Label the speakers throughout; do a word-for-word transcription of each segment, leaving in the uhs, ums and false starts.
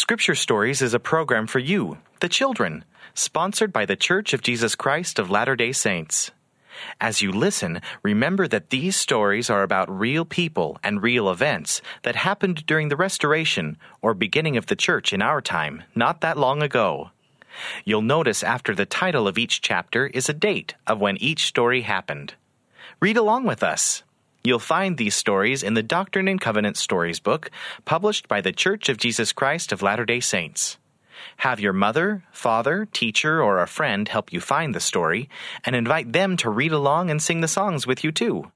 Speaker 1: Scripture Stories is a program for you, the children, sponsored by the Church of Jesus Christ of Latter-day Saints. As you listen, remember that these stories are about real people and real events that happened during the restoration or beginning of the church in our time, not that long ago. You'll notice after the title of each chapter is a date of when each story happened. Read along with us. You'll find these stories in the Doctrine and Covenants Stories book, published by the Church of Jesus Christ of Latter-day Saints. Have your mother, father, teacher, or a friend help you find the story, and invite them to read along and sing the songs with you too.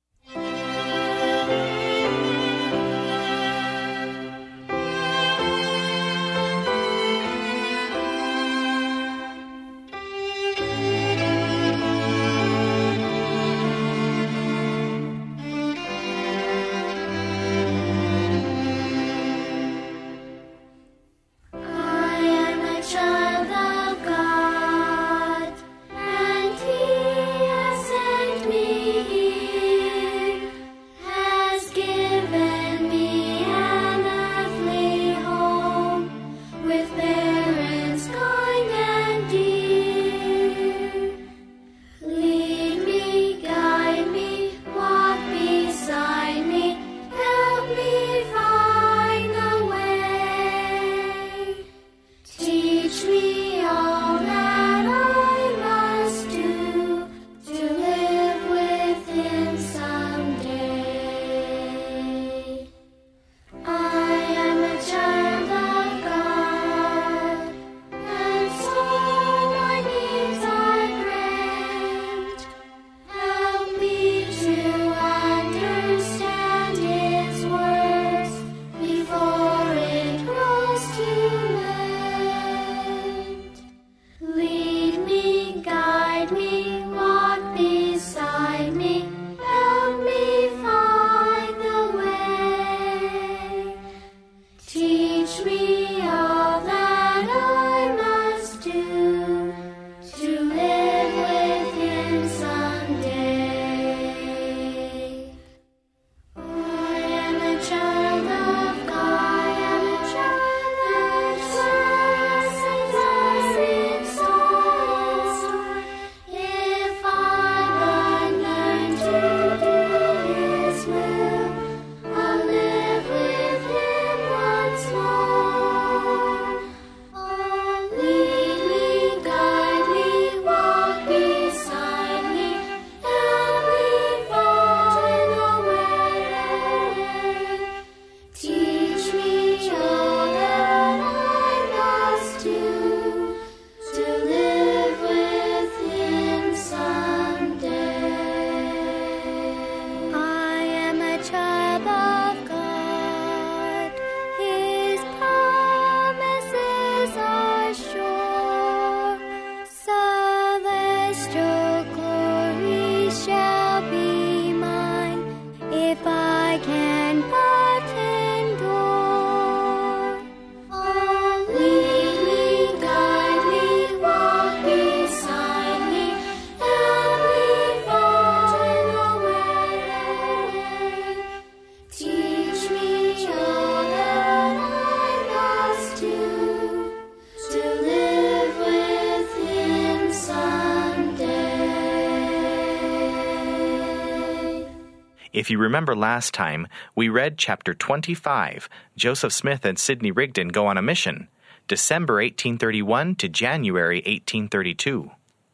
Speaker 1: If you remember last time, we read chapter twenty-five, Joseph Smith and Sidney Rigdon Go on a Mission, December eighteen thirty-one to January eighteen thirty-two.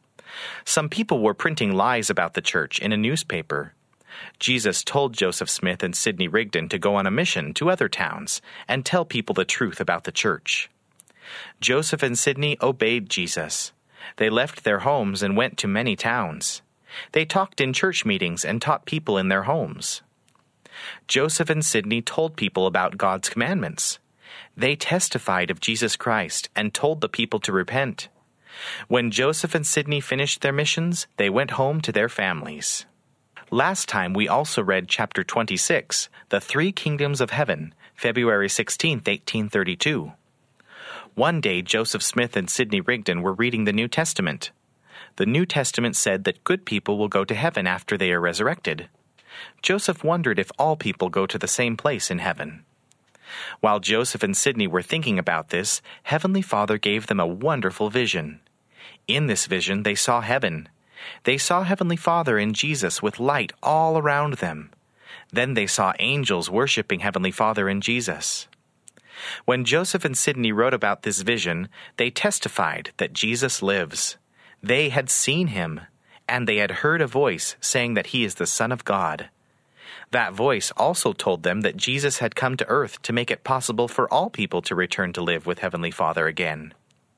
Speaker 1: Some people were printing lies about the church in a newspaper. Jesus told Joseph Smith and Sidney Rigdon to go on a mission to other towns and tell people the truth about the church. Joseph and Sidney obeyed Jesus. They left their homes and went to many towns. They talked in church meetings and taught people in their homes. Joseph and Sidney told people about God's commandments. They testified of Jesus Christ and told the people to repent. When Joseph and Sidney finished their missions, they went home to their families. Last time we also read chapter twenty-six, The Three Kingdoms of Heaven, February sixteenth, eighteen thirty-two. One day Joseph Smith and Sidney Rigdon were reading the New Testament. The New Testament said that good people will go to heaven after they are resurrected. Joseph wondered if all people go to the same place in heaven. While Joseph and Sidney were thinking about this, Heavenly Father gave them a wonderful vision. In this vision, they saw heaven. They saw Heavenly Father and Jesus with light all around them. Then they saw angels worshiping Heavenly Father and Jesus. When Joseph and Sidney wrote about this vision, they testified that Jesus lives. They had seen him, and they had heard a voice saying that he is the Son of God. That voice also told them that Jesus had come to earth to make it possible for all people to return to live with Heavenly Father again.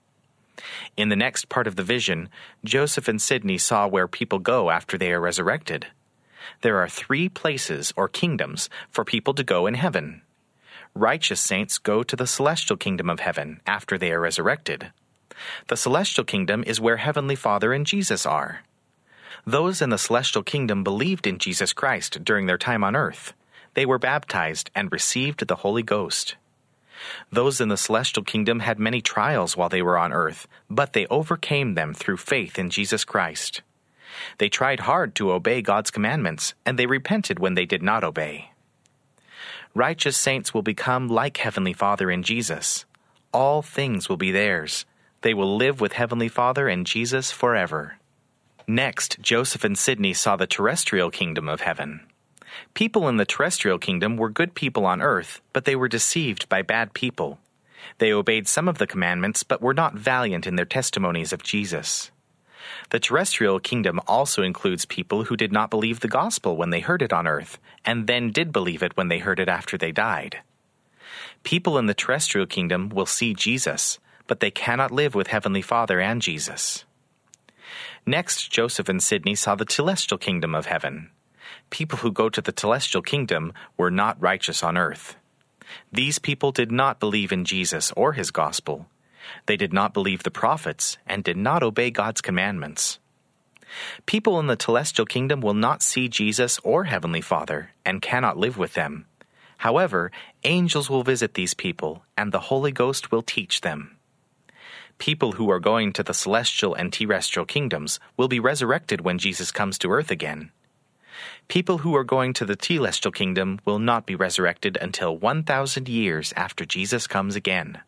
Speaker 1: In the next part of the vision, Joseph and Sidney saw where people go after they are resurrected. There are three places or kingdoms for people to go in heaven. Righteous saints go to the celestial kingdom of heaven after they are resurrected. The celestial kingdom is where Heavenly Father and Jesus are. Those in the celestial kingdom believed in Jesus Christ during their time on earth. They were baptized and received the Holy Ghost. Those in the celestial kingdom had many trials while they were on earth, but they overcame them through faith in Jesus Christ. They tried hard to obey God's commandments, and they repented when they did not obey. Righteous saints will become like Heavenly Father in Jesus. All things will be theirs. They will live with Heavenly Father and Jesus forever. Next, Joseph and Sidney saw the terrestrial kingdom of heaven. People in the terrestrial kingdom were good people on earth, but they were deceived by bad people. They obeyed some of the commandments, but were not valiant in their testimonies of Jesus. The terrestrial kingdom also includes people who did not believe the gospel when they heard it on earth, and then did believe it when they heard it after they died. People in the terrestrial kingdom will see Jesus, but they cannot live with Heavenly Father and Jesus. Next, Joseph and Sidney saw the celestial kingdom of heaven. People who go to the celestial kingdom were not righteous on earth. These people did not believe in Jesus or his gospel. They did not believe the prophets and did not obey God's commandments. People in the celestial kingdom will not see Jesus or Heavenly Father and cannot live with them. However, angels will visit these people, and the Holy Ghost will teach them. People who are going to the celestial and terrestrial kingdoms will be resurrected when Jesus comes to earth again. People who are going to the celestial kingdom will not be resurrected until one thousand years after Jesus comes again.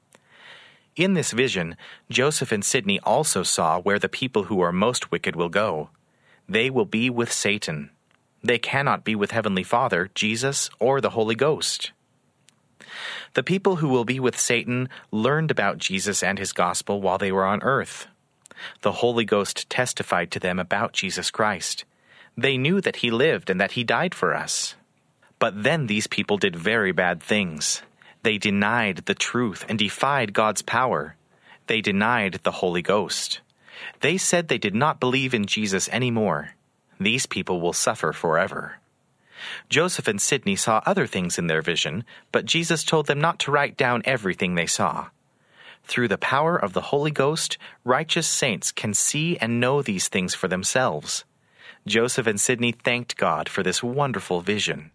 Speaker 1: In this vision, Joseph and Sidney also saw where the people who are most wicked will go. They will be with Satan. They cannot be with Heavenly Father, Jesus, or the Holy Ghost. The people who will be with Satan learned about Jesus and his gospel while they were on earth. The Holy Ghost testified to them about Jesus Christ. They knew that he lived and that he died for us. But then these people did very bad things. They denied the truth and defied God's power. They denied the Holy Ghost. They said they did not believe in Jesus anymore. These people will suffer forever. Joseph and Sidney saw other things in their vision, but Jesus told them not to write down everything they saw. Through the power of the Holy Ghost, righteous saints can see and know these things for themselves. Joseph and Sidney thanked God for this wonderful vision.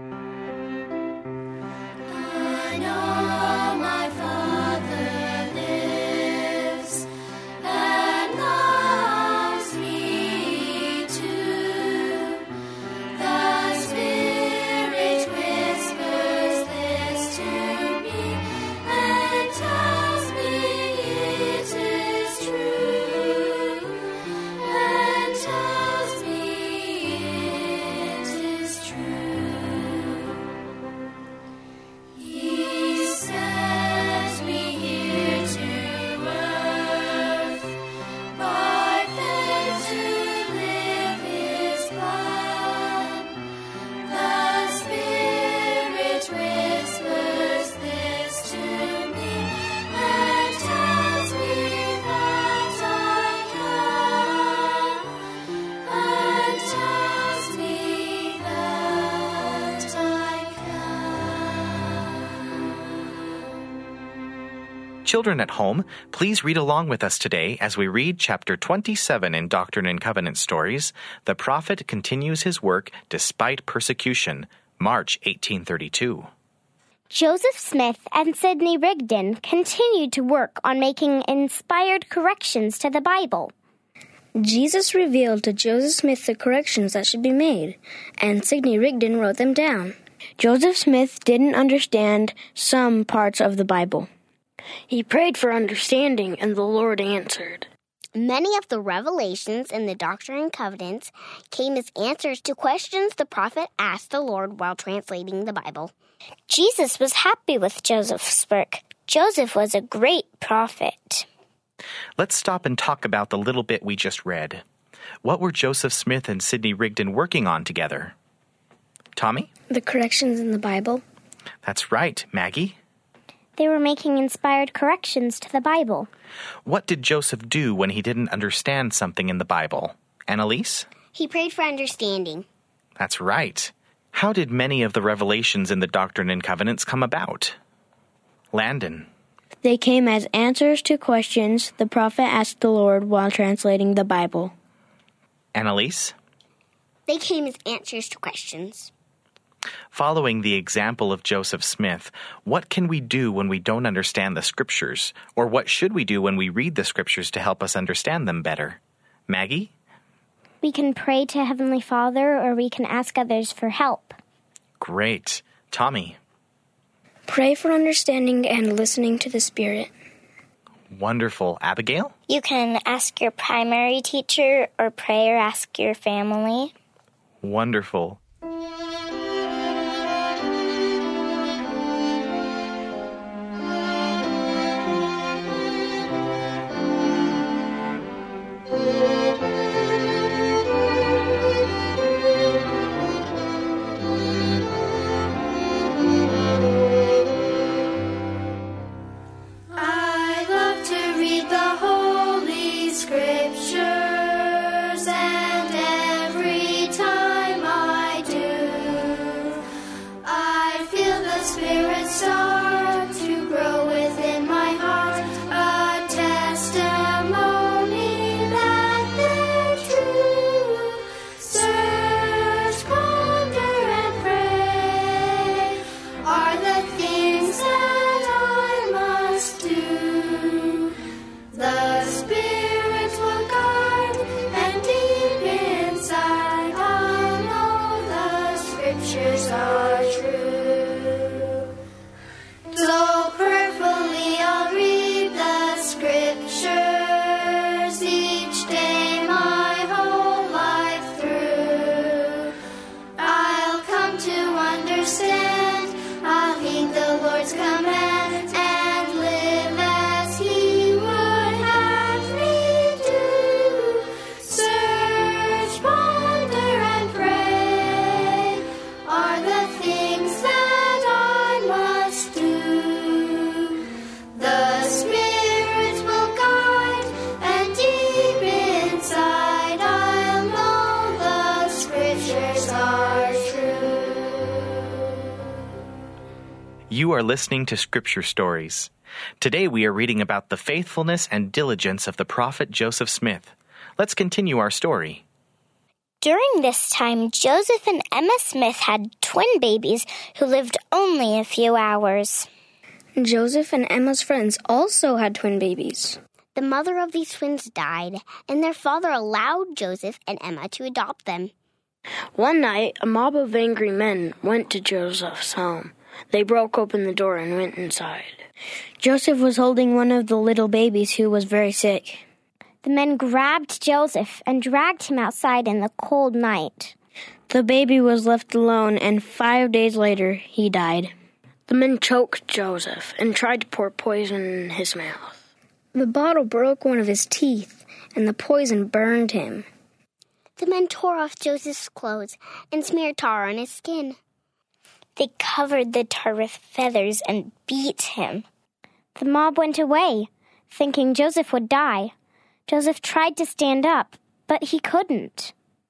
Speaker 1: Children at home, please read along with us today as we read chapter twenty-seven in Doctrine and Covenants Stories, The Prophet Continues His Work Despite Persecution, March eighteen thirty-two.
Speaker 2: Joseph Smith and Sidney Rigdon continued to work on making inspired corrections to the Bible.
Speaker 3: Jesus revealed to Joseph Smith the corrections that should be made, and Sidney Rigdon wrote them down. Joseph Smith didn't understand some parts of the Bible. He prayed for understanding, and the Lord answered.
Speaker 2: Many of the revelations in the Doctrine and Covenants came as answers to questions the prophet asked the Lord while translating the Bible. Jesus was happy with Joseph's work. Joseph was a great prophet.
Speaker 1: Let's stop and talk about the little bit we just read. What were Joseph Smith and Sidney Rigdon working on together? Tommy?
Speaker 3: The corrections in the Bible.
Speaker 1: That's right. Maggie?
Speaker 2: They were making inspired corrections to the Bible.
Speaker 1: What did Joseph do when he didn't understand something in the Bible? Annalise?
Speaker 2: He prayed for understanding.
Speaker 1: That's right. How did many of the revelations in the Doctrine and Covenants come about? Landon?
Speaker 3: They came as answers to questions the prophet asked the Lord while translating the Bible.
Speaker 1: Annalise?
Speaker 2: They came as answers to questions.
Speaker 1: Following the example of Joseph Smith, what can we do when we don't understand the Scriptures? Or what should we do when we read the Scriptures to help us understand them better? Maggie?
Speaker 2: We can pray to Heavenly Father, or we can ask others for help.
Speaker 1: Great. Tommy?
Speaker 3: Pray for understanding and listening to the Spirit.
Speaker 1: Wonderful. Abigail?
Speaker 2: You can ask your primary teacher, or pray or ask your family.
Speaker 1: Wonderful. You are listening to Scripture Stories. Today we are reading about the faithfulness and diligence of the prophet Joseph Smith. Let's continue our story.
Speaker 2: During this time, Joseph and Emma Smith had twin babies who lived only a few hours.
Speaker 3: Joseph and Emma's friends also had twin babies.
Speaker 2: The mother of these twins died, and their father allowed Joseph and Emma to adopt them.
Speaker 3: One night, a mob of angry men went to Joseph's home. They broke open the door and went inside. Joseph was holding one of the little babies who was very sick.
Speaker 2: The men grabbed Joseph and dragged him outside in the cold night.
Speaker 3: The baby was left alone, and five days later, he died. The men choked Joseph and tried to pour poison in his mouth. The bottle broke one of his teeth, and the poison burned him.
Speaker 2: The men tore off Joseph's clothes and smeared tar on his skin. They covered the tar with feathers and beat him. The mob went away, thinking Joseph would die. Joseph tried to stand up, but he couldn't.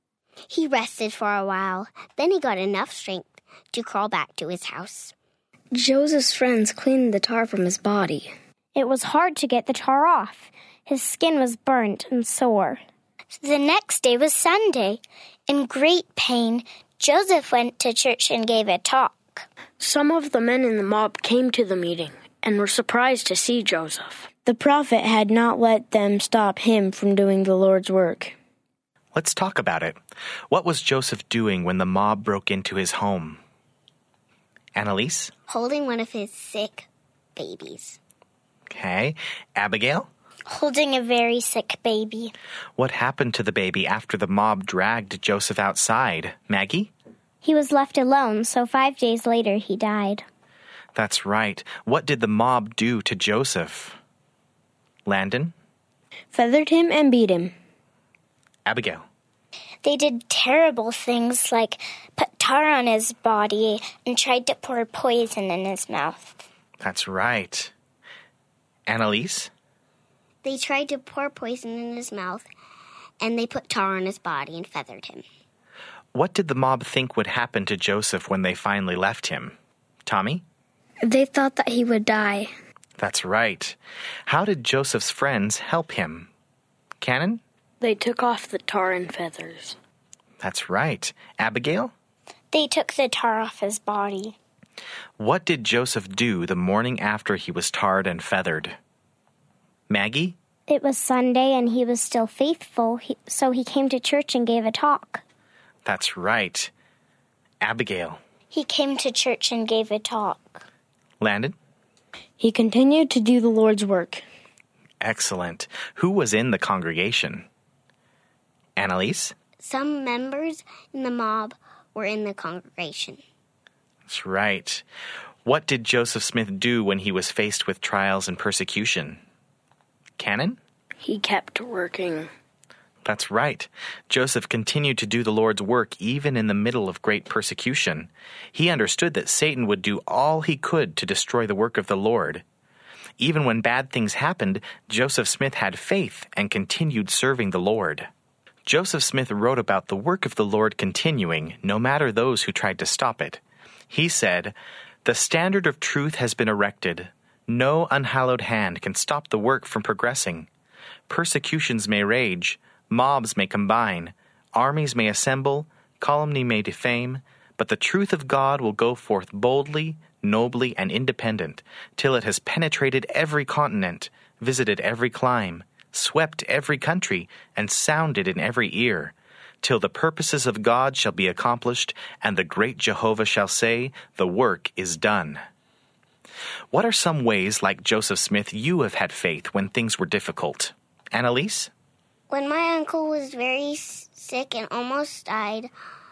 Speaker 2: He rested for a while. Then he got enough strength to crawl back to his house.
Speaker 3: Joseph's friends cleaned the tar from his body.
Speaker 2: It was hard to get the tar off. His skin was burnt and sore. The next day was Sunday. In great pain, Joseph went to church and gave a talk.
Speaker 3: Some of the men in the mob came to the meeting and were surprised to see Joseph. The prophet had not let them stop him from doing the Lord's work.
Speaker 1: Let's talk about it. What was Joseph doing when the mob broke into his home? Annalise?
Speaker 2: Holding one of his sick babies.
Speaker 1: Okay. Abigail?
Speaker 2: Holding a very sick baby.
Speaker 1: What happened to the baby after the mob dragged Joseph outside? Maggie?
Speaker 2: He was left alone, so five days later he died.
Speaker 1: That's right. What did the mob do to Joseph? Landon?
Speaker 3: Feathered him and beat him.
Speaker 1: Abigail?
Speaker 2: They did terrible things like put tar on his body and tried to pour poison in his mouth.
Speaker 1: That's right. Annalise?
Speaker 2: They tried to pour poison in his mouth, and they put tar on his body and feathered him.
Speaker 1: What did the mob think would happen to Joseph when they finally left him? Tommy?
Speaker 3: They thought that he would die.
Speaker 1: That's right. How did Joseph's friends help him? Cannon?
Speaker 3: They took off the tar and feathers.
Speaker 1: That's right. Abigail?
Speaker 2: They took the tar off his body.
Speaker 1: What did Joseph do the morning after he was tarred and feathered? Maggie?
Speaker 2: It was Sunday and he was still faithful, he, so he came to church and gave a talk.
Speaker 1: That's right. Abigail?
Speaker 2: He came to church and gave a talk.
Speaker 1: Landon?
Speaker 3: He continued to do the Lord's work.
Speaker 1: Excellent. Who was in the congregation? Annalise?
Speaker 2: Some members in the mob were in the congregation.
Speaker 1: That's right. What did Joseph Smith do when he was faced with trials and persecution? Cannon?
Speaker 3: He kept working.
Speaker 1: That's right. Joseph continued to do the Lord's work even in the middle of great persecution. He understood that Satan would do all he could to destroy the work of the Lord. Even when bad things happened, Joseph Smith had faith and continued serving the Lord. Joseph Smith wrote about the work of the Lord continuing, no matter those who tried to stop it. He said, "The standard of truth has been erected. No unhallowed hand can stop the work from progressing. Persecutions may rage, mobs may combine, armies may assemble, calumny may defame, but the truth of God will go forth boldly, nobly, and independent, till it has penetrated every continent, visited every clime, swept every country, and sounded in every ear, till the purposes of God shall be accomplished, and the great Jehovah shall say, the work is done." What are some ways, like Joseph Smith, you have had faith when things were difficult? Annalise?
Speaker 2: When my uncle was very sick and almost died,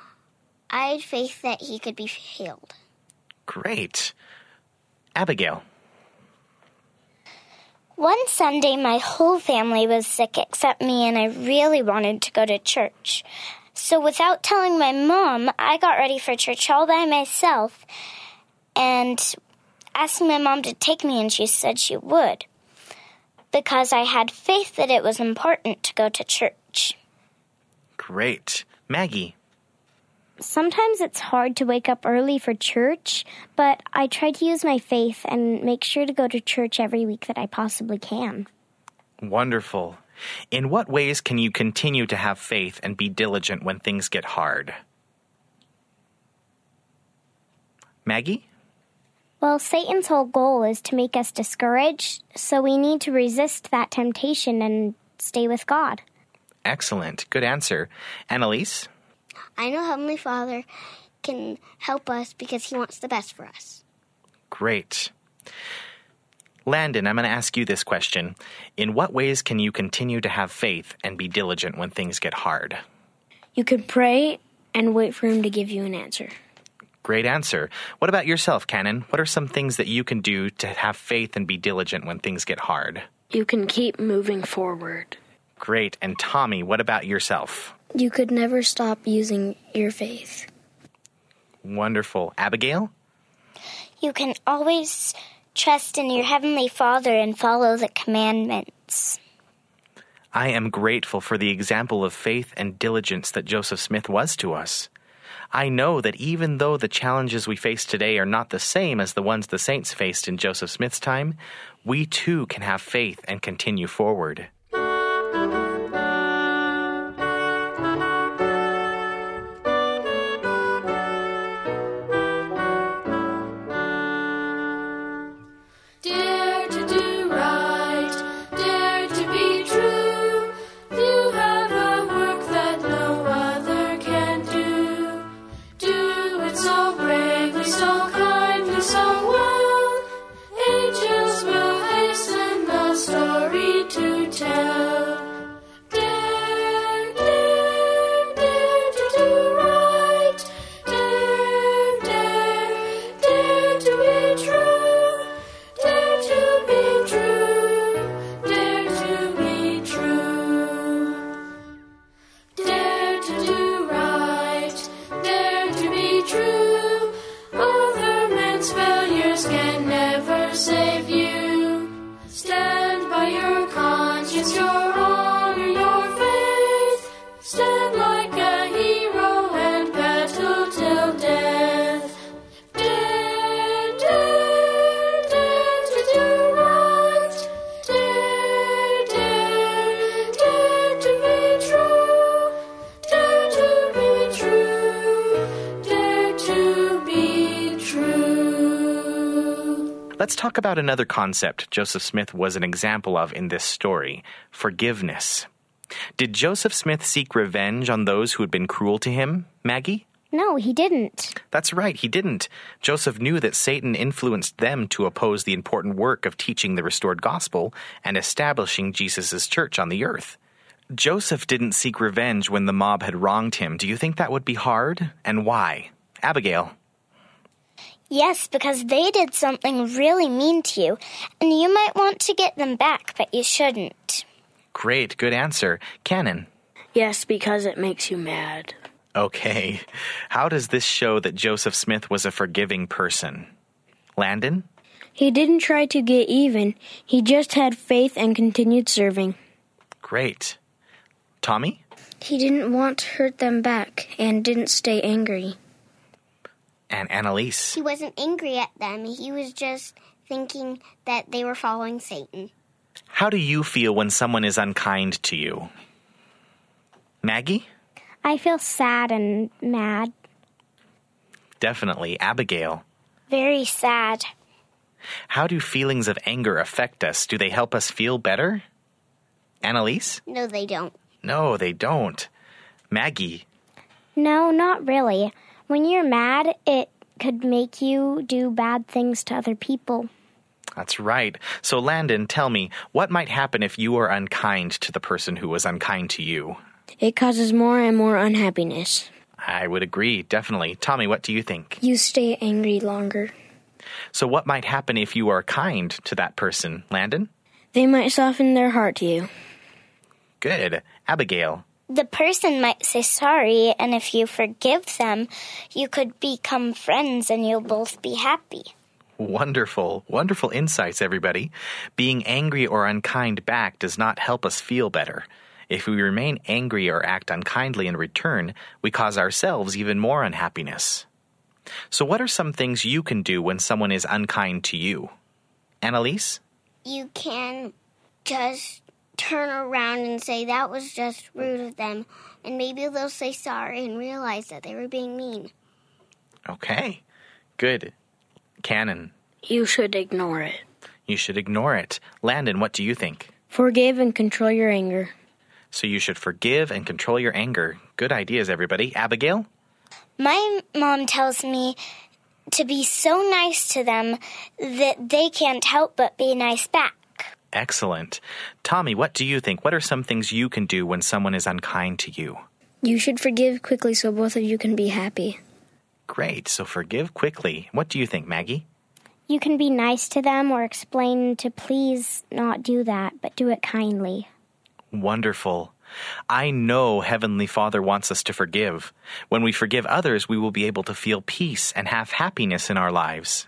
Speaker 2: I had faith that he could be healed.
Speaker 1: Great. Abigail?
Speaker 2: One Sunday, my whole family was sick except me, and I really wanted to go to church. So without telling my mom, I got ready for church all by myself and asked my mom to take me, and she said she would, because I had faith that it was important to go to church.
Speaker 1: Great. Maggie?
Speaker 2: Sometimes it's hard to wake up early for church, but I try to use my faith and make sure to go to church every week that I possibly can.
Speaker 1: Wonderful. In what ways can you continue to have faith and be diligent when things get hard? Maggie?
Speaker 2: Well, Satan's whole goal is to make us discouraged, so we need to resist that temptation and stay with God.
Speaker 1: Excellent. Good answer. Annalise?
Speaker 2: I know Heavenly Father can help us because He wants the best for us.
Speaker 1: Great. Landon, I'm going to ask you this question. In what ways can you continue to have faith and be diligent when things get hard?
Speaker 3: You could pray and wait for Him to give you an answer.
Speaker 1: Great answer. What about yourself, Cannon? What are some things that you can do to have faith and be diligent when things get hard?
Speaker 3: You can keep moving forward.
Speaker 1: Great. And Tommy, what about yourself?
Speaker 3: You could never stop using your faith.
Speaker 1: Wonderful. Abigail?
Speaker 2: You can always trust in your Heavenly Father and follow the commandments.
Speaker 1: I am grateful for the example of faith and diligence that Joseph Smith was to us. I know that even though the challenges we face today are not the same as the ones the saints faced in Joseph Smith's time, we too can have faith and continue forward.
Speaker 4: So kind.
Speaker 1: Let's talk about another concept Joseph Smith was an example of in this story, forgiveness. Did Joseph Smith seek revenge on those who had been cruel to him, Maggie?
Speaker 2: No, he didn't.
Speaker 1: That's right, he didn't. Joseph knew that Satan influenced them to oppose the important work of teaching the restored gospel and establishing Jesus' church on the earth. Joseph didn't seek revenge when the mob had wronged him. Do you think that would be hard? And why? Abigail?
Speaker 2: Yes, because they did something really mean to you, and you might want to get them back, but you shouldn't.
Speaker 1: Great, good answer. Cannon?
Speaker 3: Yes, because it makes you mad.
Speaker 1: Okay. How does this show that Joseph Smith was a forgiving person? Landon?
Speaker 3: He didn't try to get even. He just had faith and continued serving.
Speaker 1: Great. Tommy?
Speaker 3: He didn't want to hurt them back and didn't stay angry.
Speaker 1: And Annalise?
Speaker 2: He wasn't angry at them. He was just thinking that they were following Satan.
Speaker 1: How do you feel when someone is unkind to you? Maggie?
Speaker 2: I feel sad and mad.
Speaker 1: Definitely. Abigail?
Speaker 2: Very sad.
Speaker 1: How do feelings of anger affect us? Do they help us feel better? Annalise?
Speaker 2: No, they don't.
Speaker 1: No, they don't. Maggie?
Speaker 2: No, not really. When you're mad, it could make you do bad things to other people.
Speaker 1: That's right. So, Landon, tell me, what might happen if you are unkind to the person who was unkind to you?
Speaker 3: It causes more and more unhappiness.
Speaker 1: I would agree, definitely. Tommy, what do you think?
Speaker 3: You stay angry longer.
Speaker 1: So what might happen if you are kind to that person, Landon?
Speaker 3: They might soften their heart to you.
Speaker 1: Good. Abigail?
Speaker 2: The person might say sorry, and if you forgive them, you could become friends and you'll both be happy.
Speaker 1: Wonderful. Wonderful insights, everybody. Being angry or unkind back does not help us feel better. If we remain angry or act unkindly in return, we cause ourselves even more unhappiness. So what are some things you can do when someone is unkind to you? Annalise?
Speaker 2: You can just turn around and say that was just rude of them, and maybe they'll say sorry and realize that they were being mean.
Speaker 1: Okay. Good. Cannon?
Speaker 3: You should ignore it.
Speaker 1: You should ignore it. Landon, what do you think?
Speaker 3: Forgive and control your anger.
Speaker 1: So you should forgive and control your anger. Good ideas, everybody. Abigail?
Speaker 2: My mom tells me to be so nice to them that they can't help but be nice back.
Speaker 1: Excellent. Tommy, what do you think? What are some things you can do when someone is unkind to you?
Speaker 3: You should forgive quickly so both of you can be happy.
Speaker 1: Great. So forgive quickly. What do you think, Maggie?
Speaker 2: You can be nice to them or explain to please not do that, but do it kindly.
Speaker 1: Wonderful. I know Heavenly Father wants us to forgive. When we forgive others, we will be able to feel peace and have happiness in our lives.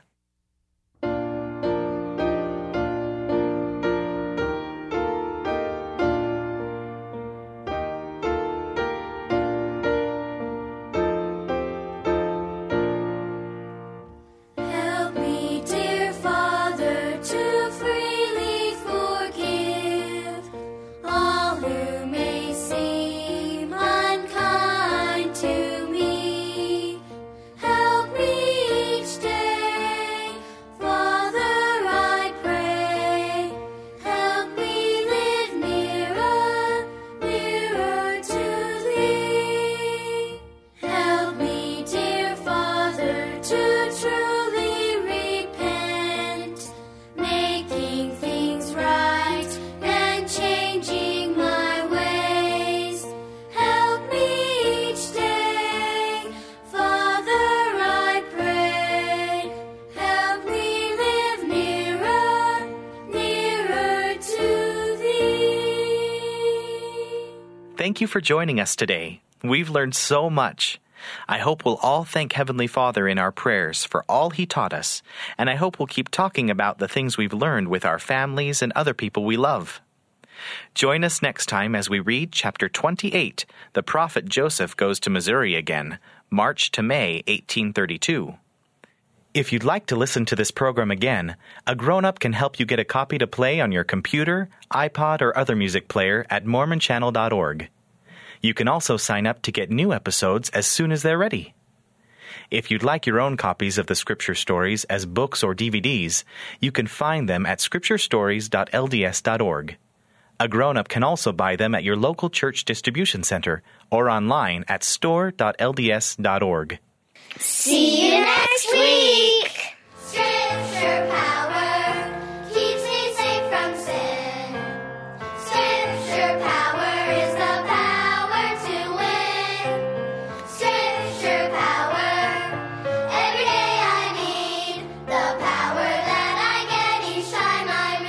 Speaker 1: Thank you for joining us today. We've learned so much. I hope we'll all thank Heavenly Father in our prayers for all He taught us, and I hope we'll keep talking about the things we've learned with our families and other people we love. Join us next time as we read chapter twenty-eight, The Prophet Joseph Goes to Missouri Again, March to May eighteen thirty-two. If you'd like to listen to this program again, a grown-up can help you get a copy to play on your computer, iPod, or other music player at mormon channel dot org. You can also sign up to get new episodes as soon as they're ready. If you'd like your own copies of the Scripture Stories as books or D V Ds, you can find them at scripture stories dot l d s dot org. A grown-up can also buy them at your local church distribution center or online at store dot l d s dot org.
Speaker 2: See you next week! Scripture power keeps me safe from sin. Scripture power is the power to win. Scripture power, every day I need the power that I get each time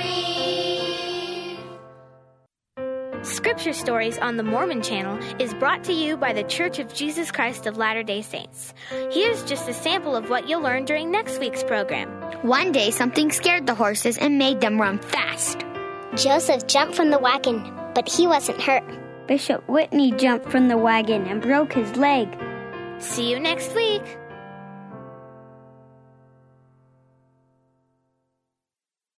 Speaker 2: I read.
Speaker 4: Scripture Stories on the Mormon Channel is brought to you by the Church of Jesus Christ of Latter-day Saints. Here's just a sample of what you'll learn during next week's program.
Speaker 2: One day, something scared the horses and made them run fast. Joseph jumped from the wagon, but he wasn't hurt.
Speaker 3: Bishop Whitney jumped from the wagon and broke his leg.
Speaker 4: See you next week.